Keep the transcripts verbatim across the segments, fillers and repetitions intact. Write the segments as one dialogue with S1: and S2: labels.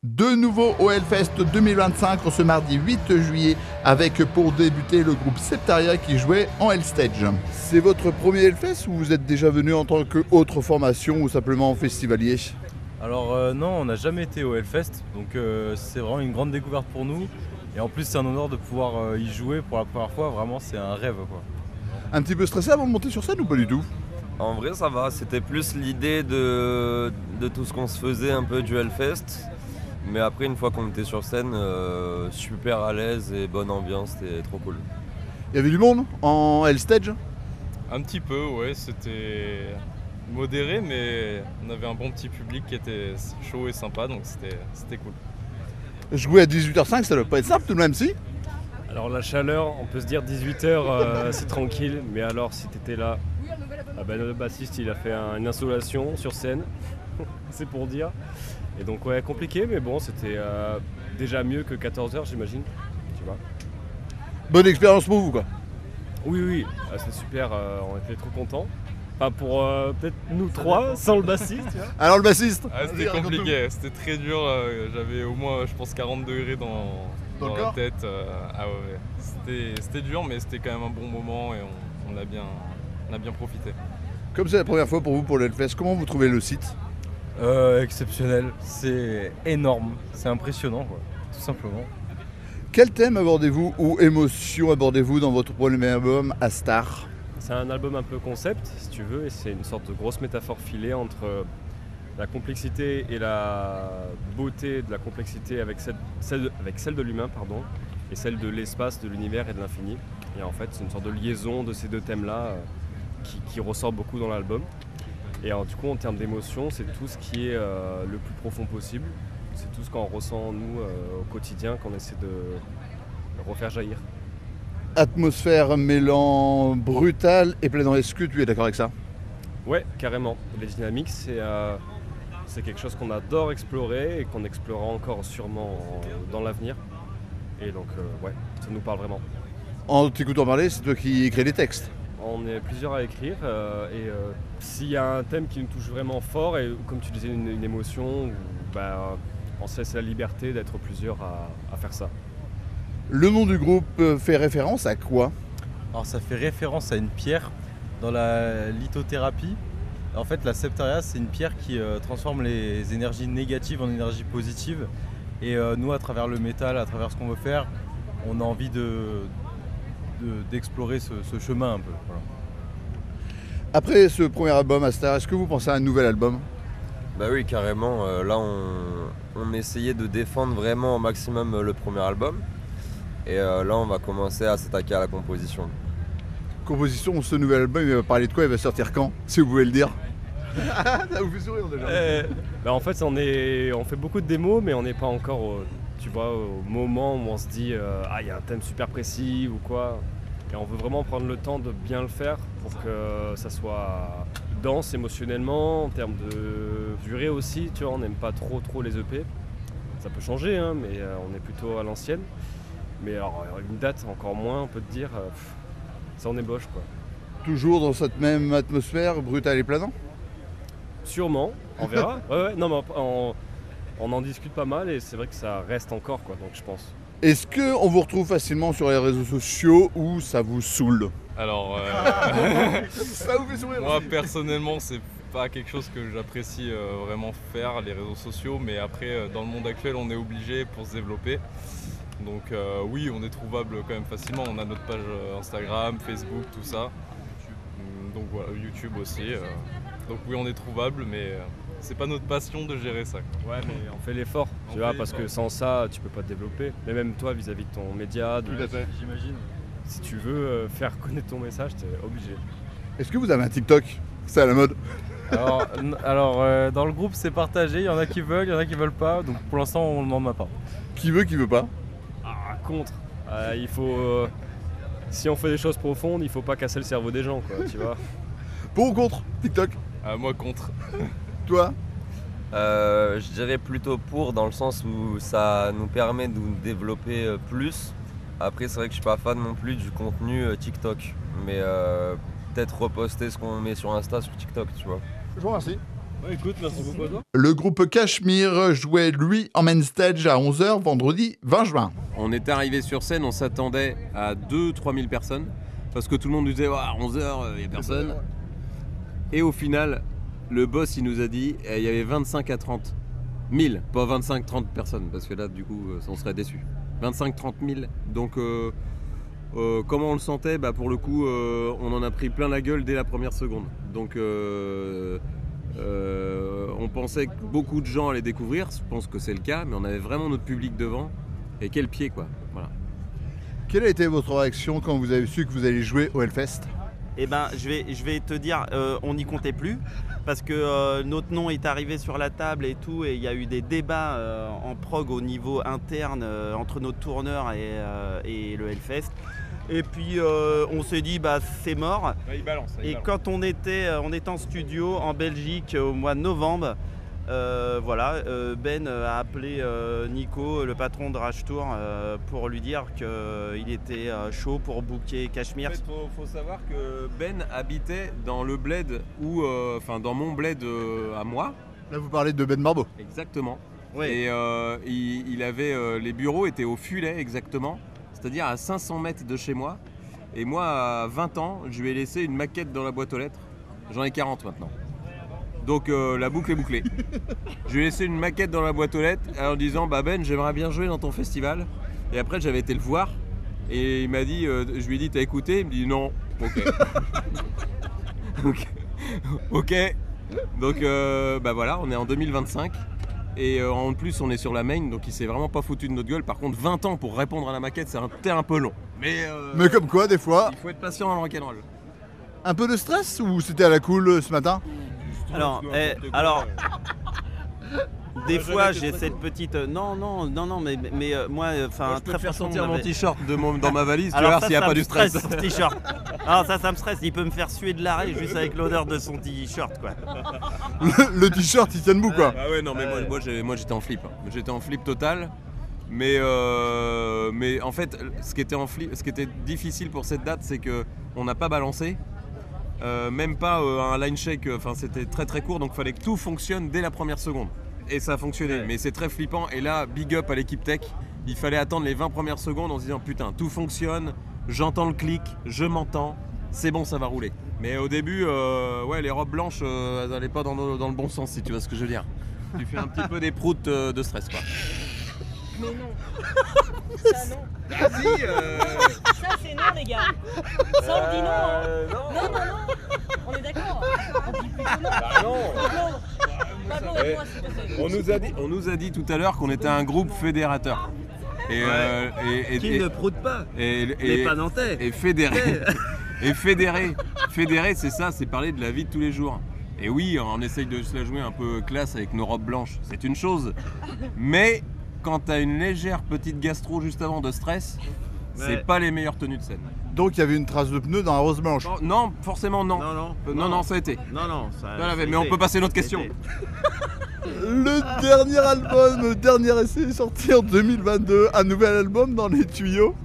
S1: De nouveau au Hellfest deux mille vingt-cinq ce mardi huit juillet avec pour débuter le groupe Septaria qui jouait en Hellstage. C'est votre premier Hellfest ou vous êtes déjà venu en tant qu'autre formation ou simplement festivalier?
S2: Alors euh, non, on n'a jamais été au Hellfest, donc euh, c'est vraiment une grande découverte pour nous. Et en plus c'est un honneur de pouvoir euh, y jouer pour la première fois, vraiment c'est un rêve quoi.
S1: Un petit peu stressé avant de monter sur scène ou pas du tout?
S3: En vrai ça va, c'était plus l'idée de, de tout ce qu'on se faisait un peu du Hellfest. Mais après une fois qu'on était sur scène, euh, super à l'aise et bonne ambiance, c'était trop cool.
S1: Il y avait du monde en Hellstage?
S4: Un petit peu, ouais, c'était modéré, mais on avait un bon petit public qui était chaud et sympa, donc c'était, c'était cool.
S1: Jouer à dix-huit heures cinq, ça doit pas être simple tout de même, si?
S5: Alors la chaleur, on peut se dire dix-huit heures, euh, c'est tranquille, mais alors si t'étais là, ah ben, le bassiste il a fait un, une installation sur scène, c'est pour dire. Et donc ouais, compliqué, mais bon, c'était euh, déjà mieux que quatorze heures j'imagine, tu vois.
S1: Bonne expérience pour vous quoi?
S5: Oui, oui, ah, c'est super, euh, on était trop contents. Enfin pour euh, peut-être nous trois, sans le bassiste. Tu vois.
S1: Alors le bassiste?
S4: Ah, c'était compliqué, c'était très dur, euh, j'avais au moins je pense quarante degrés dans, dans, dans la tête. Euh, ah ouais, ouais. C'était, c'était dur mais c'était quand même un bon moment et on, on, a, bien, on a bien profité.
S1: Comme c'est la première fois pour vous pour le Hellfest, comment vous trouvez le site?
S2: Euh, exceptionnel, c'est énorme, c'est impressionnant quoi, tout simplement.
S1: Quel thème abordez-vous ou émotion abordez-vous dans votre premier album Astar?
S5: C'est un album un peu concept si tu veux et c'est une sorte de grosse métaphore filée entre la complexité et la beauté de la complexité avec celle, celle, avec celle de l'humain pardon, et celle de l'espace, de l'univers et de l'infini. Et en fait c'est une sorte de liaison de ces deux thèmes-là euh, qui, qui ressort beaucoup dans l'album. Et alors, du coup, en termes d'émotion, c'est tout ce qui est euh, le plus profond possible. C'est tout ce qu'on ressent, nous, euh, au quotidien, qu'on essaie de refaire jaillir.
S1: Atmosphère mêlant brutal et plaisant. Est-ce que tu es d'accord avec ça?
S5: Ouais, carrément. Les dynamiques, c'est, euh, c'est quelque chose qu'on adore explorer et qu'on explorera encore sûrement en, dans l'avenir. Et donc, euh, ouais, ça nous parle vraiment.
S1: En t'écoutant parler, c'est toi qui écris les textes?
S5: On est plusieurs à écrire euh, et euh, s'il y a un thème qui nous touche vraiment fort et comme tu disais une, une émotion, bah, on se laisse la liberté d'être plusieurs à, à faire ça.
S1: Le nom du groupe fait référence à quoi?
S2: Alors ça fait référence à une pierre dans la lithothérapie. En fait la Septaria c'est une pierre qui euh, transforme les énergies négatives en énergies positives. Et euh, nous à travers le métal, à travers ce qu'on veut faire, on a envie de... De, d'explorer ce, ce chemin un peu. Voilà.
S1: Après ce premier album Astar, est-ce que vous pensez à un nouvel album?
S3: Bah oui, carrément. Euh, là, on, on essayait de défendre vraiment au maximum le premier album. Et euh, là, on va commencer à s'attaquer à la composition.
S1: Composition, ce nouvel album, il va parler de quoi? Il va sortir quand? Si vous pouvez le dire. Ça vous fait sourire déjà.
S5: Euh, bah en fait, on, est, on fait beaucoup de démos, mais on n'est pas encore au, tu vois, au moment où on se dit euh, ah, il y a un thème super précis ou quoi. Et on veut vraiment prendre le temps de bien le faire pour que ça soit dense émotionnellement, en termes de durée aussi. Tu vois, on n'aime pas trop trop les E P. Ça peut changer, hein, mais euh, on est plutôt à l'ancienne. Mais alors, une date, encore moins, on peut te dire, euh, pff, ça en ébauche quoi.
S1: Toujours dans cette même atmosphère, brutale et planant?
S5: Sûrement, on verra. ouais, ouais, non, mais on, on en discute pas mal et c'est vrai que ça reste encore, quoi, donc je pense.
S1: Est-ce qu'on vous retrouve facilement sur les réseaux sociaux ou ça vous saoule?
S4: Alors, euh,
S1: ça vous fait sourire
S4: moi
S1: aussi.
S4: personnellement, c'est pas quelque chose que j'apprécie euh, vraiment faire, les réseaux sociaux, mais après, euh, dans le monde actuel, on est obligé pour se développer. Donc euh, oui, on est trouvable quand même facilement. On a notre page euh, Instagram, Facebook, tout ça. Donc voilà, YouTube aussi. Euh, donc oui, on est trouvable, mais euh, c'est pas notre passion de gérer ça.
S5: Ouais, mais on fait l'effort, tu vois, parce que sans ça, tu peux pas te développer. Mais même toi, vis-à-vis de ton média, de,
S1: Tout à fait.
S5: j'imagine. Si tu veux euh, faire connaître ton message, t'es obligé.
S1: Est-ce que vous avez un TikTok? C'est à la mode.
S2: Alors, n- alors euh, dans le groupe c'est partagé, il y en a qui veulent, il y en a qui veulent pas, donc pour l'instant on n'en a pas.
S1: Qui veut, qui veut pas?
S5: Ah, contre. Euh, il faut. Euh, si on fait des choses profondes, il faut pas casser le cerveau des gens, quoi, tu vois.
S1: Pour ou contre TikTok?
S4: Euh, moi contre.
S1: Toi?
S3: Euh, je dirais plutôt pour, dans le sens où ça nous permet de nous développer euh, plus. Après, c'est vrai que je suis pas fan non plus du contenu euh, TikTok. Mais euh, peut-être reposter ce qu'on met sur Insta sur TikTok, tu vois.
S1: Je vous remercie.
S6: Ouais, écoute, merci beaucoup à toi.
S1: Le groupe Cachemire jouait lui en main stage à onze heures vendredi vingt juin.
S7: On est arrivé sur scène, on s'attendait à deux à trois mille personnes parce que tout le monde nous disait oh, à onze heures, il n'y a personne. Et au final, le boss il nous a dit il y avait vingt-cinq à trente mille, pas vingt-cinq à trente personnes parce que là du coup on serait déçus. vingt-cinq à trente mille. Donc euh, euh, comment on le sentait, bah, pour le coup euh, on en a pris plein la gueule dès la première seconde. Donc euh, euh, on pensait que beaucoup de gens allaient découvrir, je pense que c'est le cas, mais on avait vraiment notre public devant. Et quel pied quoi, voilà.
S1: Quelle a été votre réaction quand vous avez su que vous alliez jouer au Hellfest ?
S8: Eh ben, je vais, je vais te dire, euh, on n'y comptait plus parce que euh, notre nom est arrivé sur la table et tout, et il y a eu des débats euh, en prog au niveau interne euh, entre notre tourneur et, euh, et le Hellfest. Et puis euh, on s'est dit bah c'est mort.
S6: Ouais, il balance, il
S8: et
S6: balance.
S8: quand on était, on était en studio en Belgique au mois de novembre, euh, voilà, euh, Ben a appelé euh, Nico, le patron de Rage Tour, euh, pour lui dire qu'il était euh, chaud pour booker Cachemire.
S7: En fait, faut, faut savoir que Ben habitait dans le bled où, euh, enfin dans mon bled euh, à moi.
S1: Là vous parlez de Ben Barbeau.
S7: Exactement.
S8: Oui.
S7: Et euh, il, il avait euh, les bureaux étaient au Fulet exactement, c'est-à-dire à cinq cents mètres de chez moi. Et moi à vingt ans, je lui ai laissé une maquette dans la boîte aux lettres. J'en ai quarante maintenant. Donc euh, la boucle est bouclée. Je lui ai laissé une maquette dans la boîte aux lettres en disant bah Ben, j'aimerais bien jouer dans ton festival. Et après j'avais été le voir et il m'a dit, euh, je lui ai dit t'as écouté? Il me dit non. Ok. ok. Ok. Donc euh, bah voilà, on est en deux mille vingt-cinq et euh, en plus on est sur la main, donc il s'est vraiment pas foutu de notre gueule. Par contre vingt ans pour répondre à la maquette, c'est un, un peu long. Mais, euh,
S1: Mais comme quoi des fois,
S7: il faut être patient dans le rock'n'roll.
S1: un peu de stress ou c'était à la cool euh, ce matin ?
S8: Alors, eh, alors des fois j'ai cette petite. Non, non, non, non, mais, mais euh, moi, enfin,
S7: Je peux
S8: très
S7: te faire
S8: franchement,
S7: sortir
S8: on
S7: mon
S8: avait-
S7: t-shirt de mon, dans ma valise, tu
S8: Alors
S7: vas voir
S8: ça,
S7: s'il n'y a
S8: ça
S7: pas
S8: me
S7: du stress.
S8: stresse, son t-shirt. Alors ça, ça me stresse. Il peut me faire suer de l'arrêt juste avec l'odeur de son t-shirt, quoi.
S1: Le, le t-shirt il tient debout quoi.
S7: Ah ouais, non, mais moi, moi, j'ai- moi, j'étais en flip. J'étais en flip total. Mais, euh, mais en fait, ce qui était en flip, ce qui était difficile pour cette date, c'est que on n'a pas balancé. Euh, même pas euh, un line shake, enfin c'était très très court, donc il fallait que tout fonctionne dès la première seconde. Et ça a fonctionné,
S8: Ouais.
S7: mais c'est très flippant. Et là, big up à l'équipe tech, il fallait attendre les vingt premières secondes en se disant putain, tout fonctionne, j'entends le clic, je m'entends, c'est bon, ça va rouler. Mais au début, euh, ouais, les robes blanches, euh, elles n'allaient pas dans le, dans le bon sens, si tu vois ce que je veux dire. Tu fais un petit peu des proutes euh, de stress, quoi.
S9: Mais non. Ça non.
S7: Vas-y, euh...
S9: Ça c'est non les gars. Ça on dit non. Hein. Non, non, non. On est d'accord. On dit plutôt non.
S7: Bah non.
S9: Pablo. Pablo,
S7: Eh,
S9: moi s'il te plaît.
S7: on, nous a dit, on nous a dit tout à l'heure qu'on était un groupe fédérateur. Et, euh, et, et,
S8: Qui
S7: et-
S8: ne proute pas.
S7: et-
S8: Mais
S7: et-
S8: pas nantais.
S7: et fédéré. Et fédéré. Fédéré, c'est ça, c'est parler de la vie de tous les jours. Et oui, on essaye de se la jouer un peu classe avec nos robes blanches, c'est une chose. Mais quand t'as une légère petite gastro juste avant de stress,
S8: Ouais.
S7: c'est pas les meilleures tenues de scène.
S1: Donc il y avait une trace de pneu dans la rose blanche.
S7: Non, non, forcément non.
S8: Non, non.
S7: Euh, non, non, ça a été.
S8: Non, non. Ça,
S7: Non,
S8: ça
S7: mais
S8: a
S7: mais on
S8: été.
S7: peut passer à une autre question.
S8: Ça a été.
S1: Le dernier album, le dernier essai est sorti en deux mille vingt-deux. Un nouvel album dans les tuyaux.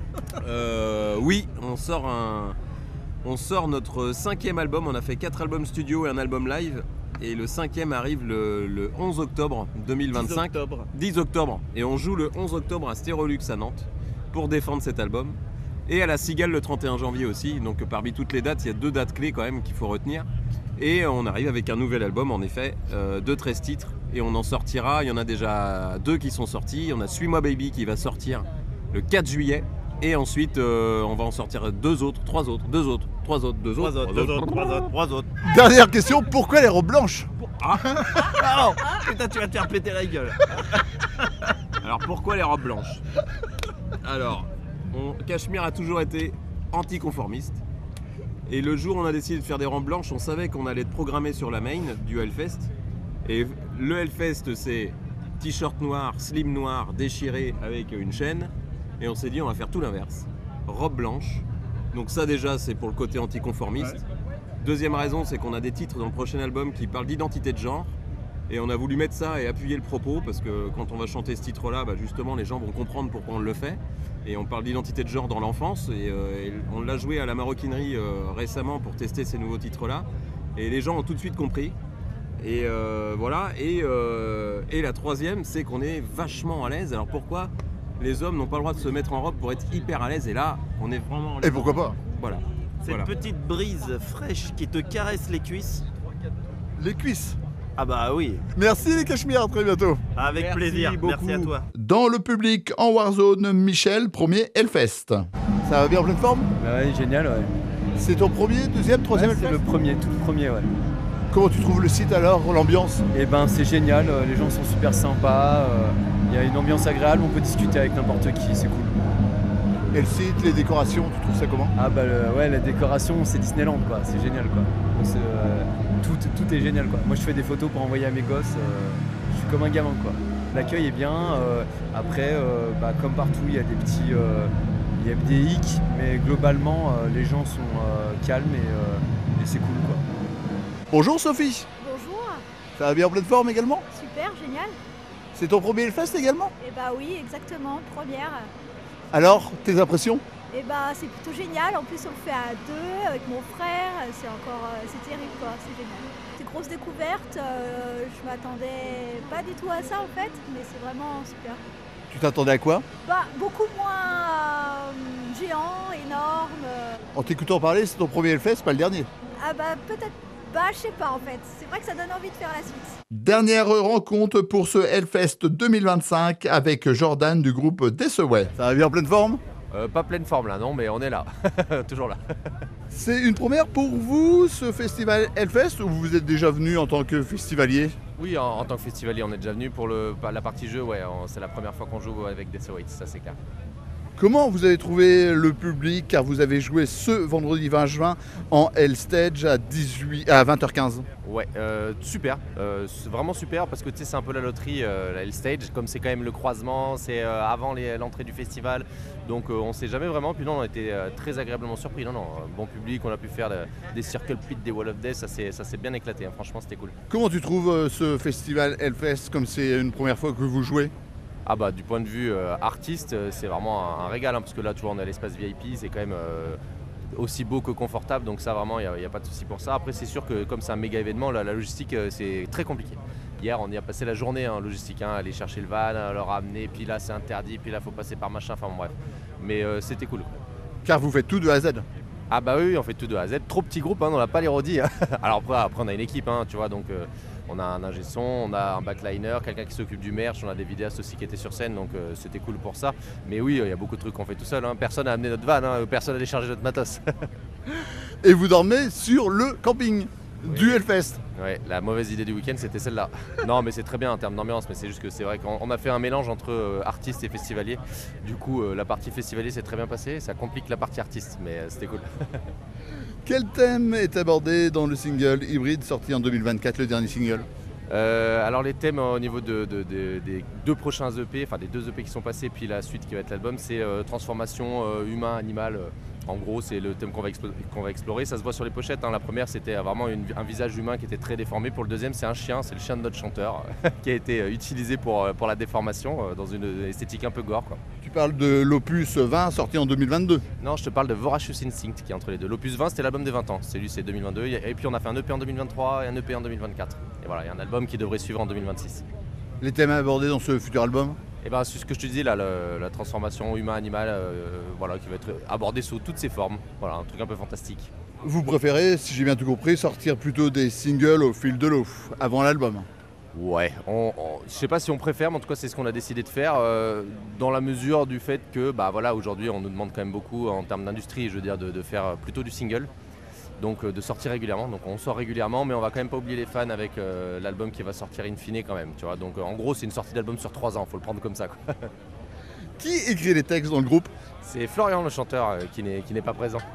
S7: Euh, oui, on sort un, on sort notre cinquième album. On a fait quatre albums studio et un album live, et le cinquième arrive le, le onze octobre deux mille vingt-cinq.
S8: dix octobre.
S7: dix octobre. Et on joue le onze octobre à Stérolux à Nantes pour défendre cet album. Et à la Cigale le trente et un janvier aussi. Donc parmi toutes les dates, il y a deux dates clés quand même qu'il faut retenir. Et on arrive avec un nouvel album en effet, euh, de treize titres. Et on en sortira, il y en a déjà deux qui sont sortis. On a Suis-moi Baby qui va sortir le quatre juillet. Et ensuite euh, on va en sortir deux autres, trois autres, deux autres, trois autres, deux
S8: Trois
S7: autres.
S8: autres, deux autres, trois autres, trois autres.
S1: Dernière question, pourquoi les robes blanches ?
S8: Ah non. Putain, tu vas te faire péter la gueule.
S7: Alors pourquoi les robes blanches? Alors, on, Cachemire a toujours été anticonformiste. Et le jour où on a décidé de faire des robes blanches, on savait qu'on allait être programmé sur la main du Hellfest. Et le Hellfest, c'est t-shirt noir, slim noir, déchiré avec une chaîne. Et on s'est dit, on va faire tout l'inverse. Robe blanche. Donc ça déjà, c'est pour le côté anticonformiste. Deuxième raison, c'est qu'on a des titres dans le prochain album qui parlent d'identité de genre. Et on a voulu mettre ça et appuyer le propos parce que quand on va chanter ce titre-là, bah justement, les gens vont comprendre pourquoi on le fait. Et on parle d'identité de genre dans l'enfance. Et, euh, et on l'a joué à la maroquinerie euh, récemment pour tester ces nouveaux titres-là. Et les gens ont tout de suite compris. Et euh, voilà. Et, euh, et la troisième, c'est qu'on est vachement à l'aise. Alors pourquoi les hommes n'ont pas le droit de se mettre en robe pour être hyper à l'aise? Et là, on est vraiment à l'aise.
S1: Et pourquoi pas?
S7: Voilà.
S8: Cette
S7: Voilà.
S8: petite brise fraîche qui te caresse les cuisses.
S1: Les cuisses.
S8: Ah bah oui,
S1: Merci les Cachemires, à très bientôt.
S8: avec
S7: Merci
S8: plaisir.
S7: beaucoup.
S8: Merci à toi.
S1: Dans le public en Warzone, Michel, premier Hellfest. Ça va bien en pleine forme?
S6: Bah ouais, génial, ouais.
S1: C'est ton premier, deuxième, troisième
S6: Ouais, c'est
S1: Hellfest?
S6: le premier, tout le premier, ouais.
S1: Comment tu trouves le site alors, l'ambiance?
S6: Et ben c'est génial, euh, les gens sont super sympas, euh, il y a une ambiance agréable, on peut discuter avec n'importe qui, c'est cool.
S1: Et le site, les décorations, tu trouves ça comment?
S6: Ah bah le- ouais, la décoration c'est Disneyland quoi, c'est génial quoi. On se- euh, tout, tout est génial quoi. Moi je fais des photos pour envoyer à mes gosses, euh, je suis comme un gamin quoi. L'accueil est bien, euh, après euh, bah, comme partout il y a des petits, euh, il y a des hicks, mais globalement euh, les gens sont euh, calmes et, euh, et c'est cool quoi.
S1: Bonjour Sophie.
S10: Bonjour,
S1: Ça va bien en pleine forme également?
S10: super, génial.
S1: C'est ton premier Hellfest également?
S10: Et bah oui, exactement, première.
S1: Alors, tes impressions?
S10: Et bah c'est plutôt génial, en plus on le fait à deux avec mon frère, c'est encore, euh, c'est terrible quoi, c'est génial. C'est une grosse découverte, euh, je m'attendais pas du tout à ça en fait, mais c'est vraiment super.
S1: Tu t'attendais à quoi?
S10: Bah beaucoup moins euh, géant, énorme. euh.
S1: En t'écoutant parler, c'est ton premier Hellfest, pas le dernier.
S10: Ah bah peut-être, bah je sais pas en fait, c'est vrai que ça donne envie de faire la suite.
S1: Dernière rencontre pour ce Hellfest deux mille vingt-cinq avec Jordan du groupe Dessaway. Ça va bien en pleine forme?
S11: Euh, pas pleine forme là, non, mais on est là, toujours là.
S1: C'est une première pour vous, ce festival Hellfest, ou vous êtes déjà venu en tant que festivalier?
S11: Oui, en, en tant que festivalier, on est déjà venu pour le, la partie jeu, ouais, on- c'est la première fois qu'on joue avec des Death ça c'est clair.
S1: Comment vous avez trouvé le public, car vous avez joué ce vendredi vingt juin en Hellstage à, dix-huit, à vingt heures quinze?
S11: Ouais, euh, super, euh, c'est vraiment super parce que tu sais, c'est un peu la loterie, euh, la Hellstage, comme c'est quand même le croisement, c'est euh, avant les- l'entrée du festival, donc euh, on sait jamais vraiment, puis non, on a été euh, très agréablement surpris, non, non, euh, bon public, on a pu faire de- des circle pits, des wall of death, ça s'est ça s'est bien éclaté, hein, franchement c'était cool.
S1: Comment tu trouves euh, ce festival Hellfest, comme c'est une première fois que vous jouez?
S11: Ah bah du point de vue euh, artiste, euh, c'est vraiment un, un régal, hein, parce que là tu vois on est à l'espace V I P, c'est quand même euh, aussi beau que confortable, donc ça vraiment il n'y a, y a pas de souci pour ça. Après c'est sûr que comme c'est un méga événement, la, la logistique euh, c'est très compliqué. Hier on y a passé la journée en logistique, hein, aller chercher le van, le ramener, puis là c'est interdit, puis là faut passer par machin, enfin bon, bref. Mais euh, c'était cool.
S1: Car vous faites tout de A à Z.
S11: Ah bah oui, on fait tout de A à Z, trop petit groupe, hein, on n'a pas les rodis. Hein. Alors après, après on a une équipe, hein, tu vois, donc euh, on a un ingé son, on a un backliner, quelqu'un qui s'occupe du merch, on a des vidéastes aussi qui étaient sur scène, donc euh, c'était cool pour ça. Mais oui, il y a beaucoup de trucs qu'on fait tout seul, hein. Personne n'a amené notre van, hein, personne n'a déchargé notre matos.
S1: Et vous dormez sur le camping du Hellfest.
S11: Ouais, la mauvaise idée du week-end c'était celle-là. Non mais c'est très bien en termes d'ambiance, mais c'est juste que c'est vrai qu'on on a fait un mélange entre euh, artistes et festivaliers. Du coup euh, la partie festivalier s'est très bien passée, ça complique la partie artiste, mais euh, c'était cool.
S1: Quel thème est abordé dans le single hybride sorti en deux mille vingt-quatre, le dernier single?
S11: Euh, alors les thèmes au niveau de, de- de- des deux prochains E P, enfin des deux E P qui sont passés, puis la suite qui va être l'album, c'est euh, transformation euh, humain-animal. Euh, en gros, c'est le thème qu'on va, explo- qu'on va explorer. Ça se voit sur les pochettes, hein. La première, c'était vraiment une- un visage humain qui était très déformé. Pour le deuxième, c'est un chien, c'est le chien de notre chanteur, qui a été euh, utilisé pour, euh, pour la déformation, euh, dans une esthétique un peu gore, quoi.
S1: Tu parles de l'opus vingt sorti en deux mille vingt-deux.
S11: Non, je te parle de Voracious Instinct qui est entre les deux. L'opus vingt, c'était l'album des vingt ans. Celui, c'est deux mille vingt-deux. Et puis on a fait un E P en deux mille vingt-trois et un E P en deux mille vingt-quatre. Et voilà, il y a un album qui devrait suivre en deux mille vingt-six.
S1: Les thèmes abordés dans ce futur album?
S11: Et ben c'est ce que je te dis là, le- la transformation humain-animal, euh, voilà, qui va être abordée sous toutes ses formes. Voilà, un truc un peu fantastique.
S1: Vous préférez, si j'ai bien tout compris, sortir plutôt des singles au fil de l'eau, avant l'album?
S11: Ouais, on, on- je sais pas si on préfère, mais en tout cas c'est ce qu'on a décidé de faire, euh, dans la mesure du fait que bah voilà, aujourd'hui on nous demande quand même beaucoup en termes d'industrie, je veux dire, de, de faire plutôt du single. Donc euh, de sortir régulièrement, donc on sort régulièrement, mais on va quand même pas oublier les fans avec euh, l'album qui va sortir in fine quand même, tu vois. Donc euh, en gros c'est une sortie d'album sur trois ans, faut le prendre comme ça, quoi.
S1: Qui écrit les textes dans le groupe?
S11: C'est Florian le chanteur euh, qui n'est qui n'est pas présent.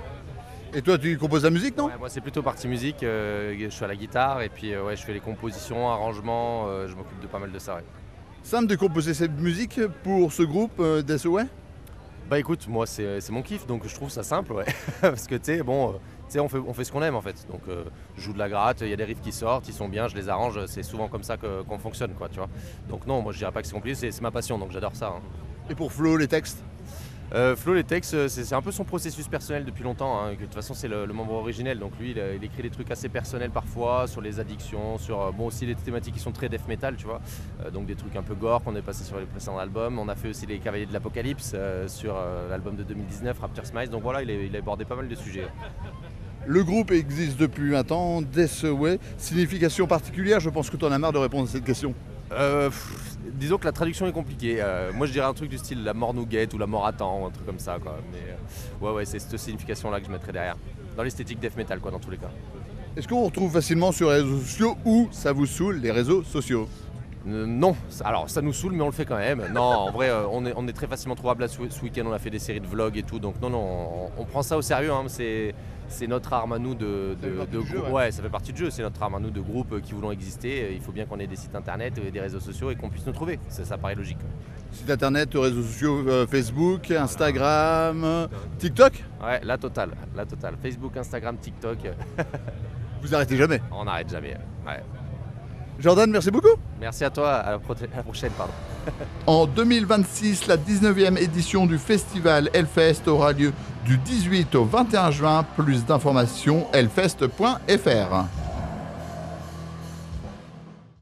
S1: Et toi, tu composes la musique, non?
S11: Ouais, moi c'est plutôt partie musique, euh, je suis à la guitare et puis euh, ouais, je fais les compositions, arrangements, euh, je m'occupe de pas mal de ça. Ouais.
S1: Simple de composer cette musique pour ce groupe euh, Dessaway?
S11: Bah écoute, moi c'est c'est mon kiff, donc je trouve ça simple, ouais. Parce que tu sais, bon, euh, tu sais, on fait, on fait ce qu'on aime en fait. Donc euh, je joue de la gratte, il y a des riffs qui sortent, ils sont bien, je les arrange, c'est souvent comme ça que- qu'on fonctionne, quoi, tu vois. Donc non, moi je dirais pas que c'est compliqué, c'est c'est ma passion, donc j'adore ça. Hein.
S1: Et pour Flo, les textes?
S11: Euh, Flo, les textes, euh, c'est c'est un peu son processus personnel depuis longtemps. Hein, que de toute façon, c'est le, le membre originel. Donc lui, il, a- il écrit des trucs assez personnels parfois sur les addictions, sur euh, bon aussi les thématiques qui sont très death metal, tu vois. Euh, donc des trucs un peu gore qu'on est passé sur les précédents albums. On a fait aussi les Cavaliers de l'Apocalypse euh, sur euh, l'album de deux mille dix-neuf, Rapture Smiles. Donc voilà, il a, il a abordé pas mal de sujets.
S1: Le groupe existe depuis vingt ans, Death Away. Signification particulière, je pense que tu en as marre de répondre à cette question.
S11: Euh, pff, disons que la traduction est compliquée. Euh, moi, je dirais un truc du style la mort nous guette ou la mort attend, ou un truc comme ça, quoi. Mais euh, ouais, ouais, c'est cette signification-là que je mettrais derrière. Dans l'esthétique death metal, quoi, dans tous les cas.
S1: Est-ce qu'on vous retrouve facilement sur les réseaux sociaux ou ça vous saoule les réseaux sociaux?
S11: Euh, non, Ça- alors ça nous saoule, mais on le fait quand même. Non, en vrai, euh, on, est, on est très facilement trouvable. Là, ce, ce week-end, on a fait des séries de vlogs et tout, donc non, non, on, on prend ça au sérieux. Hein, c'est, c'est notre arme à nous de,
S1: Ça fait
S11: de,
S1: partie
S11: de
S1: du jeu,
S11: grou-
S1: ouais.
S11: ouais, ça fait partie du jeu. C'est notre arme à nous de groupe euh, qui voulons exister. Il faut bien qu'on ait des sites internet, euh, des réseaux sociaux et qu'on puisse nous trouver. Ça, ça paraît logique.
S1: Site internet, réseaux sociaux, euh, Facebook, Instagram, euh, TikTok?
S11: Ouais, la totale, la totale. Facebook, Instagram, TikTok, euh,
S1: Vous arrêtez jamais.
S11: on n'arrête jamais. Ouais.
S1: Jordan, merci beaucoup.
S11: Merci à toi, à la, pro- à la prochaine, pardon.
S1: En deux mille vingt-six, la dix-neuvième édition du festival Hellfest aura lieu du dix-huit au vingt et un juin. Plus d'informations, hellfest point f r.